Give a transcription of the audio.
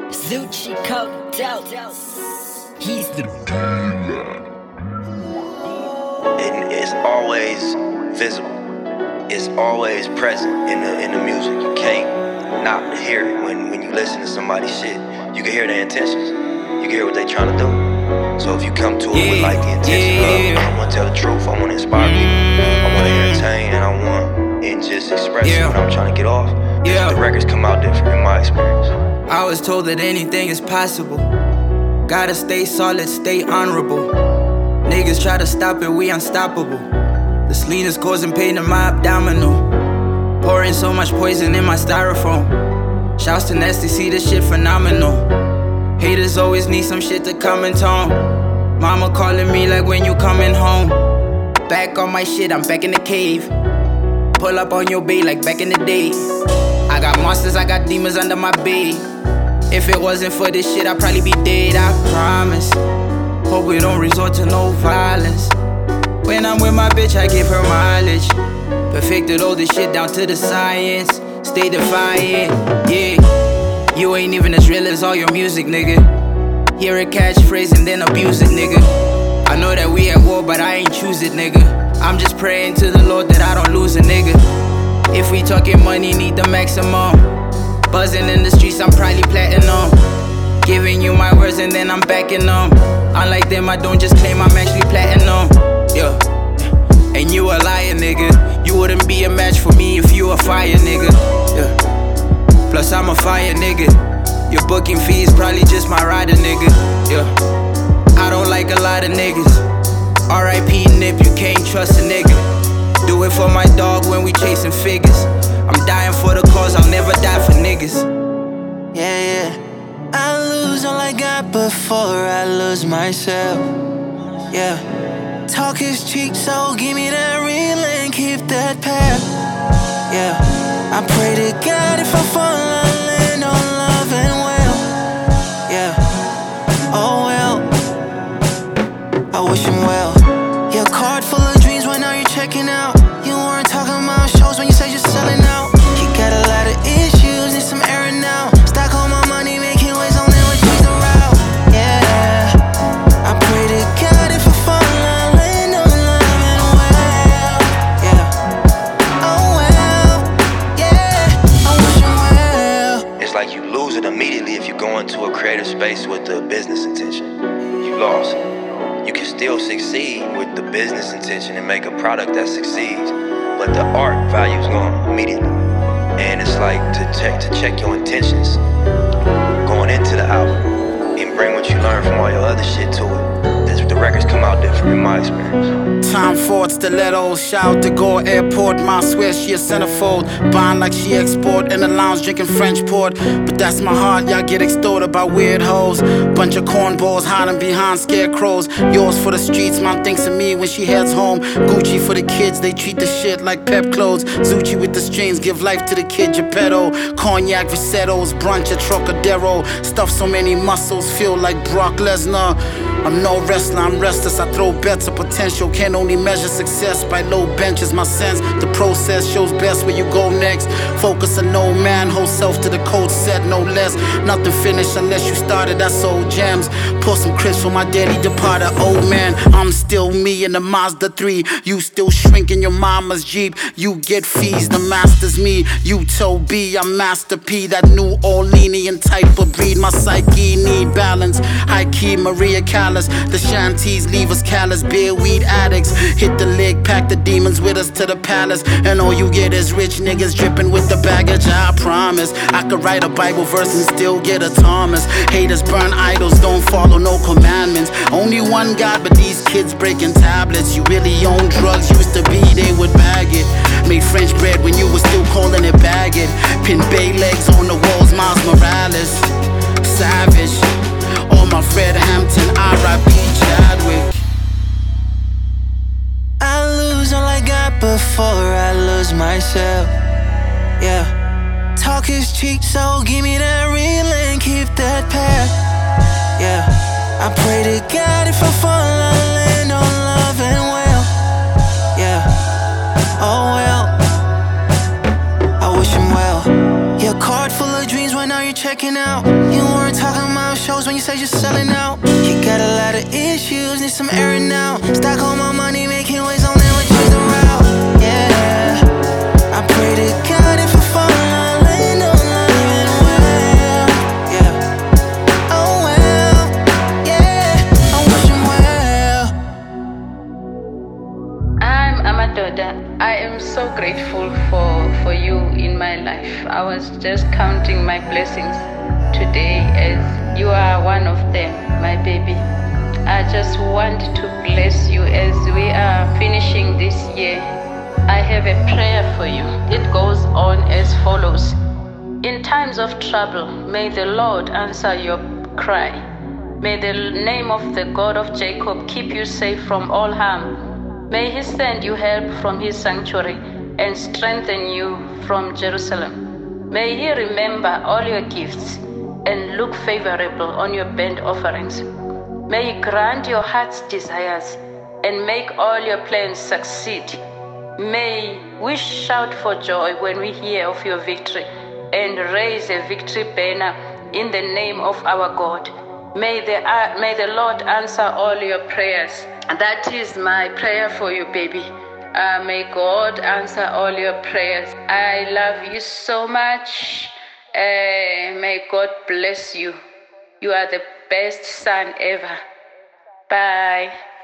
Zucci coked out. He's the dealer. It's always visible. It's always present in the music. You can't not hear it when you listen to somebody's shit. You can hear their intentions. You can hear what they're trying to do. So if you come to it with like the intention of, I want to tell the truth, I want to inspire people, I want to entertain, and I want it just express what I'm trying to get off. The records come out different in my experience. I was told that anything is possible. Gotta stay solid, stay honorable. Niggas try to stop it, we unstoppable. This lean is causing pain in my abdominal. Pouring so much poison in my styrofoam. Shouts to Nasty, see this shit phenomenal. Haters always need some shit to comment on. Mama calling me like when you coming home. Back on my shit, I'm back in the cave. Pull up on your bay like back in the day. I got monsters, I got demons under my bed. If it wasn't for this shit, I'd probably be dead, I promise. Hope we don't resort to no violence. When I'm with my bitch, I give her mileage. Perfected all this shit down to the science. Stay defiant, yeah. You ain't even as real as all your music, nigga. Hear a catchphrase and then abuse it, nigga. I know that we at war, but I ain't choose it, nigga. I'm just praying to the Lord that I don't lose a nigga. If we talking money, need the maximum. Buzzing in the streets, I'm probably platinum. Giving you my words and then I'm backing them. Unlike them, I don't just claim I'm actually platinum. Yeah. And you a liar, nigga. You wouldn't be a match for me if you a fire, nigga. Yeah. Plus I'm a fire, nigga. Your booking fee is probably just my rider, nigga. Yeah. I don't like a lot of niggas. R.I.P. Nip, you can't trust a nigga. Do it for my dog when we chasing figures. I'm dying for the cause, I'll never die for niggas. Yeah. I lose all I got before I lose myself. Yeah. Talk is cheap, so give me that real and keep that path. Yeah. I pray to God if I fall, I'll land on love and well. Yeah. Oh well. I wish him well. Your card full of dreams, when are you checking out? You weren't talking about shows when you said you're selling out. You got a lot of issues, need some airing out. Stock all my money, making waves, I'll never change the route. Yeah. I pray to God if I fall, I'll land on love and well. Yeah. Oh well. Yeah. I wish him well. It's like you lose it immediately if you go into a creative space with the business intention. You lost. You can still succeed with the business intention and make a product that succeeds, but the art value's gone immediately. And it's like to check your intentions going into the album and bring what you learn from all your other shit to it. The records come out different in my experience. Time Ford stilettos, shout to go airport. My swear she a centerfold, bond like she export. In the lounge drinking French port. But that's my heart, y'all get extorted by weird hoes. Bunch of cornballs hiding behind scarecrows. Yours for the streets, mom thinks of me when she heads home. Gucci for the kids, they treat the shit like pep clothes. Zucci with the strings, give life to the kid Geppetto. Cognac, Risettos, brunch at Trocadero. Stuff so many muscles, feel like Brock Lesnar. I'm no wrestler, I'm restless, I throw bets of potential. Can only measure success by low benches. My sense, the process shows best where you go next. Focus on no man, whole self to the code set, no less. Nothing finished unless you started, that's old gems. Pour some crisps for my daddy departed old man. I'm still me in the Mazda 3. You still shrink in your mama's Jeep. You get fees, the master's me. You Toby, I'm Master P. That New Orleanian type of breed. My psyche need balance. High key Maria Callas. The shanties leave us callous, beer weed addicts. Hit the leg, pack the demons with us to the palace. And all you get is rich niggas dripping with the baggage. I promise I could write a Bible verse and still get a Thomas. Haters burn idols, don't follow no commandments. Only one God, but these kids breaking tablets. You really own drugs, used to be, they would bag it. Made French bread when you were still calling it baggage. Pin bay legs on the walls, Miles Morales. Savage. All my Fred Hampton, R.I.P. Chadwick. I lose all I got before I lose myself. Yeah. Talk is cheap, so give me that real and keep that path. Yeah. I pray to God if I fall, I'll land on love and well. Yeah. Oh well. I wish him well. Your card full of dreams, when are you checking out. You weren't talking about shows when you said you're selling out. You got a lot of issues, need some airing out. Stock all my money, making waves, don't ever change the route. Yeah, I pray to God if I fall, I'll land on living well. Yeah, oh well, yeah, I wish him well. I'm Amadoda. I am so grateful for you in my life. I was just counting my blessings today as you are one of them, my baby. I just want to bless you as we are finishing this year. I have a prayer for you. It goes on as follows. In times of trouble, may the Lord answer your cry. May the name of the God of Jacob keep you safe from all harm. May he send you help from his sanctuary and strengthen you from Jerusalem. May he remember all your gifts and look favorable on your burnt offerings. May he grant your heart's desires and make all your plans succeed. May we shout for joy when we hear of your victory and raise a victory banner in the name of our God. May the Lord answer all your prayers. That is my prayer for you, baby. May God answer all your prayers. I love you so much. May God bless you. You are the best son ever. Bye.